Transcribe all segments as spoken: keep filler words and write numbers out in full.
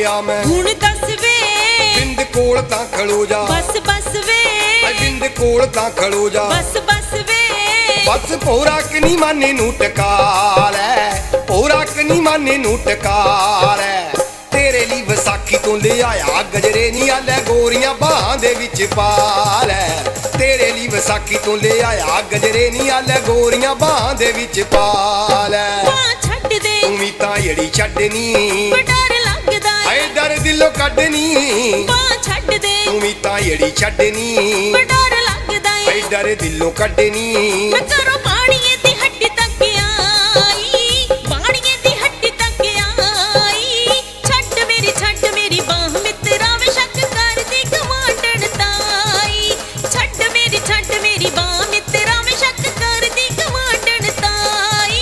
ਗਿਆ ਮੈਂ ਹੁਣ ਦੱਸ ਵੇ ਬਿੰਦ ਕੋਲ ਤਾਂ ਖਲੋ ਜਾ ਬਸ ਬਸ ਵੇ ਬਿੰਦ ਕੋਲ ਤਾਂ ਖਲੋ ਜਾ ਬਸ ਬਸ ਵੇ ਬਸ ਭੋਰਾ ਕਨੀ ਮਾਨੇ ਨੂੰ ਟਕਾ ਲੈ ਭੋਰਾ ਕਨੀ ਮਾਨੇ ਨੂੰ ਟਕਾ ਲੈ ਤੇਰੇ ਲਈ ਵਿਸਾਖੀ ਤੋਂ ਲੈ ਆਇਆ ਗਜਰੇ ਨੀ ਆਲੇ ਗੋਰੀਆਂ ਬਾਹਾਂ ਦੇ ਵਿੱਚ ਪਾ ਲੈ ਤੇਰੇ ਲਈ ਵਿਸਾਖੀ ਤੋਂ ਲੈ ਆਇਆ ਗਜਰੇ ਨੀ ਆਲੇ ਗੋਰੀਆਂ ਬਾਹਾਂ ਦੇ ਵਿੱਚ ਪਾ ਲੈ ਬਾਂਹ ਛੱਡ ਦੇ ਤੂੰ ਵੀ ਤਾਂ ਜਿਹੜੀ ਛੱਡਣੀ ਡਰ ਲੱਗਦਾ ਹਾਏ ਡਰ ਦਿਲੋਂ ਕੱਢਣੀ ਬਾਂਹ ਛੱਡ ਦੇ ਤੂੰ ਵੀ ਤਾਂ ਜਿਹੜੀ ਛੱਡਣੀ ਡਰ ਲੱਗਦਾ ਹਾਏ ਡਰ ਦਿਲੋਂ ਕੱਢਣੀ ਮੈਂ ਕਰੋ ਬਾਣੀਏ ਦੀ ਹੱਡੀ ਤੱਕ ਆਈ ਬਾਣੀਏ ਦੀ ਹੱਡੀ ਤੱਕ ਆਈ ਛੱਡ ਮੇਰੀ ਛੱਡ ਮੇਰੀ ਬਾਹ ਮਿੱਤਰਾ ਵੇ ਸ਼ੱਕ ਕਰਦੀ ਗਵਾਂਢਣ ਤਾਈ ਛੱਡ ਮੇਰੀ ਛੱਡ ਮੇਰੀ ਬਾਹ ਮਿੱਤਰਾ ਵੇ ਸ਼ੱਕ ਕਰਦੀ ਗਵਾਂਢਣ ਤਾਈ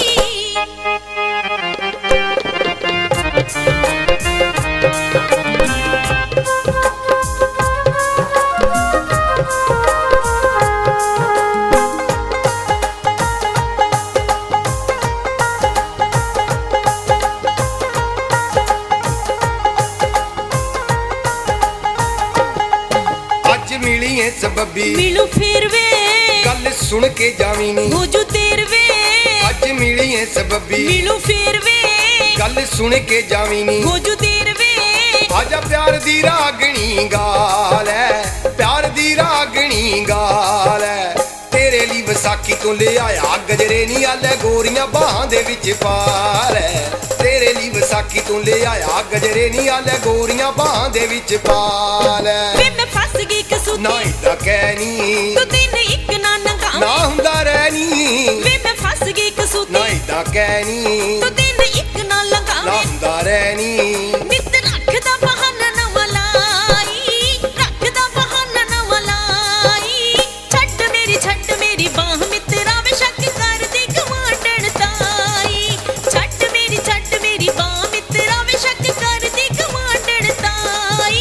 ਮਿਲੀ ਏ ਸਬੱਬੀ ਮਿਲੂ ਫਿਰ ਵੇ ਗੱਲ ਸੁਣ ਕੇ ਜਾਵੀਂ ਨੀ ਹੋ ਜੂ ਤੇਰ ਵੇ ਅੱਜ ਮਿਲੀ ਏ ਸਬੱਬੀ ਮਿਲੂ ਫਿਰ ਵੇ ਗੱਲ ਸੁਣ ਕੇ ਜਾਵੀਂ ਨੀ ਹੋ ਜੂ ਤੇਰ ਵੇ ਆਜਾ ਪਿਆਰ ਦੀ ਰਾਗਣੀ ਗਾਲ ਐ ਪਿਆਰ ਦੀ ਰਾਗਣੀ ਗਾਲ ਐ ਤੇਰੇ ਲਈ ਵਿਸਾਖੀ ਤੋਂ ਲੈ ਆਇਆ ਗਜਰੇ ਨੀ ਆਲੇ ਗੋਰੀਆਂ ਬਾਹਾਂ ਦੇ ਵਿੱਚ ਪਾ ਲੈ ਤੇਰੇ ਲਈ ਵਿਸਾਖੀ ਤੋਂ ਲੈ ਆਇਆ ਗਜਰੇ ਨੀ ਆਲੇ ਗੋਰੀਆਂ ਬਾਹਾਂ ਦੇ ਵਿੱਚ ਪਾ ਲੈ ਵੇ ਮੈਂ ਫਸ ਗਈ ਕਸੂਤੀ ਨਾ ਇਦਾਂ ਕਹਿਨੀ ਤੂੰ ਦਿਨ ਇੱਕ ਨਾ ਨੰਗਾ ਨਾ ਹੁੰਦਾ ਰਹਿਣੀ ਵੇ ਮੈਂ ਫਸ ਗਈ ਕਸੂਤੀ ਨਾ ਇਦਾਂ ਕਹਿਨੀ ਤੂੰ ਦਿਨ ਇੱਕ ਨਾ ਨਾ ਲੰਗਾਵੇਂ ਹੁੰਦਾ ਰਹਿਣੀ ਨਿੱਤ ਰੱਖਦਾ ਬਹਾਨਾ ਨਾ ਮਲਾਈ ਰੱਖਦਾ ਬਹਾਨਾ ਨਾ ਮਲਾਈ ਛੱਡ ਮੇਰੀ ਛੱਡ ਮੇਰੀ ਬਾਹ ਮਿੱਤਰਾ ਵੇ ਸ਼ੱਕ ਕਰਦੀ ਗਵਾਂਢਣ ਤਾਈ ਛੱਡ ਮੇਰੀ ਛੱਡ ਮੇਰੀ ਬਾਹ ਮਿੱਤਰਾ ਵੇ ਸ਼ੱਕ ਕਰਦੀ ਗਵਾਂਢਣ ਤਾਈ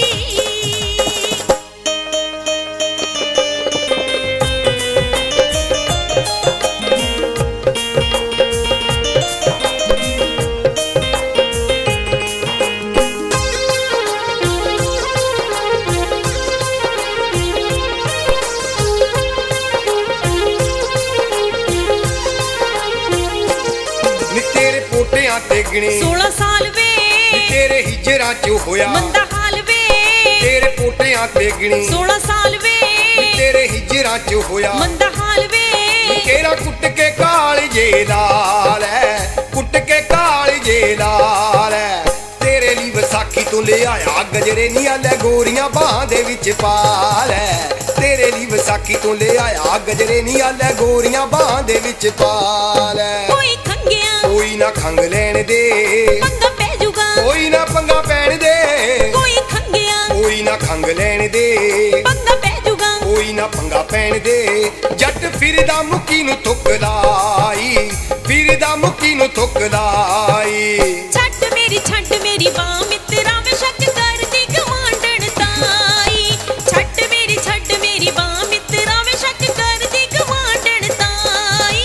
ਨੀ ਤੇਰੇ ਪੋਟਿਆਂ ਤੇ ਗਿਣੇ ਸੋਲਾਂ ਸਾਲ ਵੇ ਤੇਰੇ ਹਿਜਰਾਂ ਚ ਹੋਇਆ ਮੰਦਾ ਹਾਲ ਵੇ ਤੇਰੇ ਪੋਟਿਆਂ ਤੇ ਗਿਣੇ ਸੋਲਾਂ ਸਾਲ ਵੇ ਤੇਰੇ ਹਿਜਰਾਂ ਚ ਹੋਇਆ ਮੰਦਾ ਹਾਲ ਵੇ ਤੇਰਾ ਕੁੱਟ ਕੇ ਕਾਲ ਜੇ ਲਾਲ ਐ ਕੁੱਟ ਕੇ ਕਾਲ ਜੇ ਲਾਲ ਐ ਤੇਰੇ ਲਈ ਵਿਸਾਖੀ ਤੋਂ ਲੈ ਆਇਆ ਗਜਰੇ ਨੀ ਆਲੇ ਗੋਰੀਆਂ ਬਾਹਾਂ ਦੇ ਵਿੱਚ ਪਾ ਲੈ ਤੇਰੇ ਲਈ ਵਿਸਾਖੀ ਤੋਂ ਲੈ ਆਇਆ ਗਜਰੇ ਨੀ ਆਲੇ ਗੋਰੀਆਂ ਬਾਹਾਂ ਦੇ ਵਿੱਚ ਪਾ ਲੈ ਕੋਈ ਖੰਗਿਆ ਕੋਈ ਨਾ ਖੰਗ ਲੈਣ ਦੇ ਪੰਗਾ ਪੈ ਜੂਗਾ ਕੋਈ ਨਾ ਪੰਗਾ ਪੈਣ ਦੇ ਕੋਈ ਖੰਗਿਆ ਕੋਈ ਨਾ ਖੰਗ ਲੈਣ ਦੇ ਪੰਗਾ ਪੈ ਜੂਗਾ ਕੋਈ ਨਾ ਪੰਗਾ ਪੈਣ ਦੇ ਜੱਟ ਫਿਰਦਾ ਮੁੱਕੀ ਨੂੰ ਥੁੱਕ ਲਾਈ ਫਿਰਦਾ ਮੁੱਕੀ ਨੂੰ ਥੁੱਕ ਲਾਈ ਛੱਡ ਮੇਰੀ ਛੱਡ ਮੇਰੀ ਬਾਹ ਮਿੱਤਰਾ ਵੇ ਸ਼ੱਕ ਕਰਦੀ ਗਵਾਂਢਣ ਤਾਈ ਛੱਡ ਮੇਰੀ ਛੱਡ ਮੇਰੀ ਬਾਹ ਮਿੱਤਰਾ ਵੇ ਸ਼ੱਕ ਕਰਦੀ ਗਵਾਂਢਣ ਤਾਈ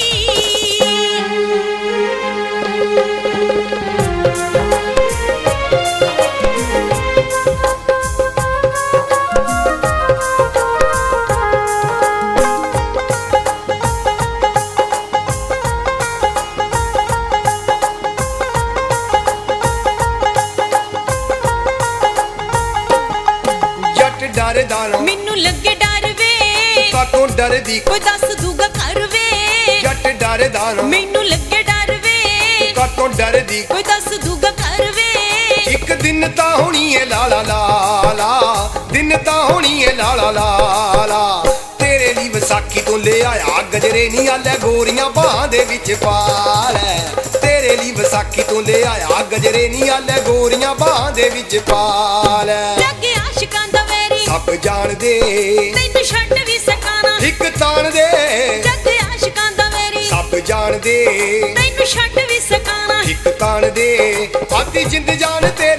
ਜੱਟ ਡਰਦਾ ਨਾ ਮੈਨੂੰ ਲੱਗੇ ਡਰ ਵੇ ਕਾਤੋਂ ਡਰਦੀ ਕੋਈ ਦੱਸ ਦੂਗਾ ਘਰ ਵੇ ਜੱਟ ਡਰਦਾ ਨਾ ਮੈਨੂੰ ਲੱਗੇ ਡਰ ਵੇ ਕਾਤੋਂ ਡਰਦੀ ਕੋਈ ਦੱਸ ਦੂਗਾ ਘਰ ਵੇ ਇੱਕ ਦਿਨ ਤਾਂ ਹੋਣੀ ਏ ਲਾਲਾ ਲਾਲਾ ਦਿਨ ਤਾਂ ਹੋਣੀ ਏ ਲਾਲਾ ਲਾਲਾ ਤੇਰੇ ਲਈ ਵਿਸਾਖੀ ਤੋਂ ਲੈ ਆਇਆ ਗਜਰੇ ਨੀ ਆਲੇ ਗੋਰੀਆਂ ਬਾਹਾਂ ਦੇ ਵਿੱਚ ਪਾ ਲੈ ਤੇਰੇ ਲਈ ਵਿਸਾਖੀ ਤੋਂ ਲੈ ਆਇਆ ਗਜਰੇ ਨੀ ਆਲੇ ਗੋਰੀਆਂ ਬਾਹਾਂ ਦੇ ਵਿੱਚ ਪਾ ਲੈ ਲੱਗੇ ਆਸ਼ਿਕਾਂ ਦਾ ਵੈਰੀ ਸਭ ਜਾਣਦੇ ਤੈਨੂੰ ਛੱਡ ਵੀ ਸਕਾਣਾ ਇੱਕ ਤਾਣ ਦੇ ਲੱਗੇ ਆਸ਼ਿਕਾਂ ਦਾ ਵੈਰੀ ਸਭ ਜਾਣਦੇ ਤੈਨੂੰ ਛੱਡ ਵੀ ਸਕਾਣਾ ਇੱਕ ਤਾਣ ਦੇ ਆਦੀ ਜਿੰਦ ਜਾਨ ਤੇ